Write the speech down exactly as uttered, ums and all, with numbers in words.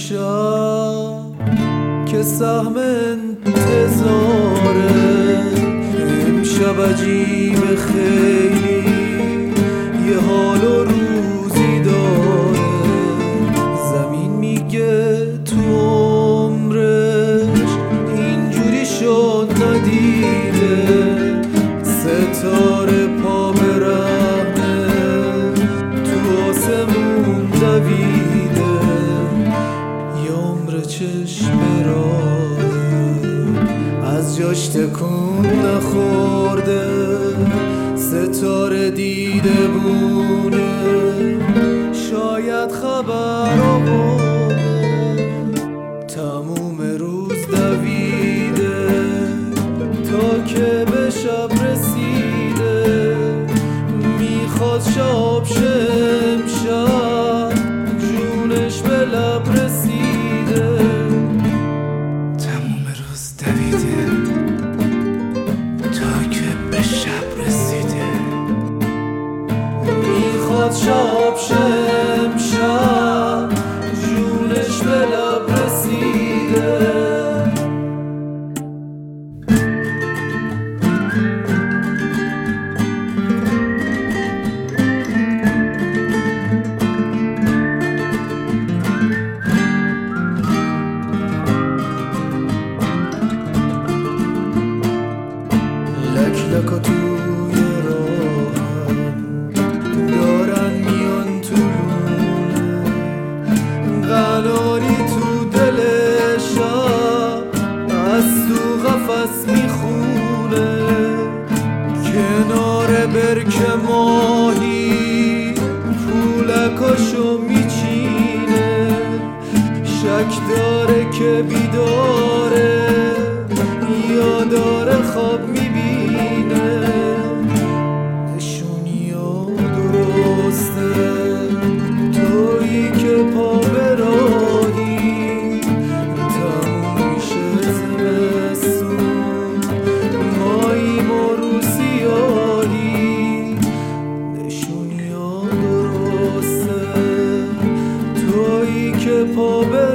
امشب که سهم انتظاره، امشب عجیب خیلی یه حال و روزی داره. زمین میگه تو عمرش اینجوری شد ندیده، ستاره پا به رهنه تو آسمون دویده، یه عمر چشم راهه از جاش تکون نخورده، ستاره دیده بونه شاید خبر آورده، تموم روز دویده تا که به شب رسیده، میخواد شاب شه امشب جونش به لب رسیده، تموم روز دویده تا که به شب رسیده، میخواد شاب شه امشب جونش به لب رسیده. لکا توی راهم دارن میان تو لونه، قناری تو دل شب از تو قفس میخونه، کنار برک ماهی پولکاشو میچینه، شک داره که بیداره یا داره خواب میبینه، نشونی ها درسته تویی که پا به راهی، تموم میشه زمستون ماییم و رو سیاهی، نشونی ها درسته تویی که پا به